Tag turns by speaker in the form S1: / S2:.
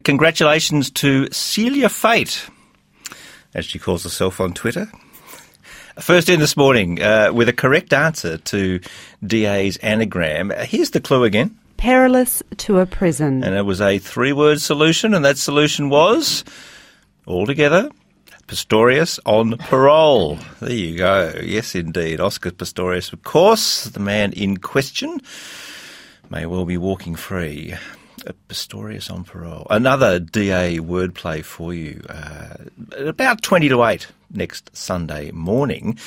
S1: Congratulations to Celia Fate, as she calls herself on Twitter. First in this morning with a correct answer to DA's anagram. Here's the clue again.
S2: Perilous to a prison.
S1: And it was a three-word solution, and that solution was, altogether, Pistorius on parole. There you go. Yes, indeed. Oscar Pistorius, of course, the man in question, may well be walking free. Pistorius on parole. Another DA wordplay for you. About 20 to 8 next Sunday morning.